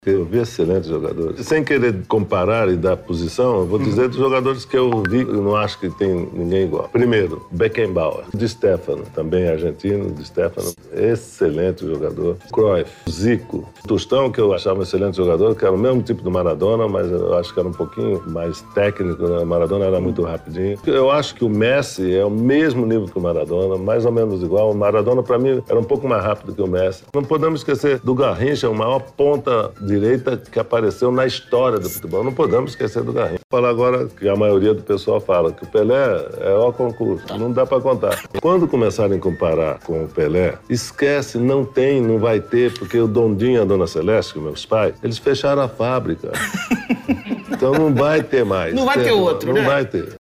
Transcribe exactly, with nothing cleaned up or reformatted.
Eu vi excelentes jogadores. Sem querer comparar e dar posição, eu vou dizer dos jogadores que eu vi, eu não acho que tem ninguém igual. Primeiro, Beckenbauer, Di Stefano, também argentino, Di Stefano, excelente jogador. Cruyff, Zico, Tostão, que eu achava um excelente jogador, que era o mesmo tipo do Maradona, mas eu acho que era um pouquinho mais técnico, né? O Maradona era muito rapidinho. Eu acho que o Messi é o mesmo nível que o Maradona, mais ou menos igual. O Maradona, para mim, era um pouco mais rápido que o Messi. Não podemos esquecer do Garrincha, o maior ponta direita que apareceu na história do futebol. Não podemos esquecer do Garrincha. Vou falar agora que a maioria do pessoal fala que o Pelé é o concurso, não dá para contar. Quando começarem a comparar com o Pelé, esquece, não tem, não vai ter, porque o Dondinho e a Dona Celeste, que meus pais, eles fecharam a fábrica. Então não vai ter mais. Não vai ter outro, não né? Não vai ter.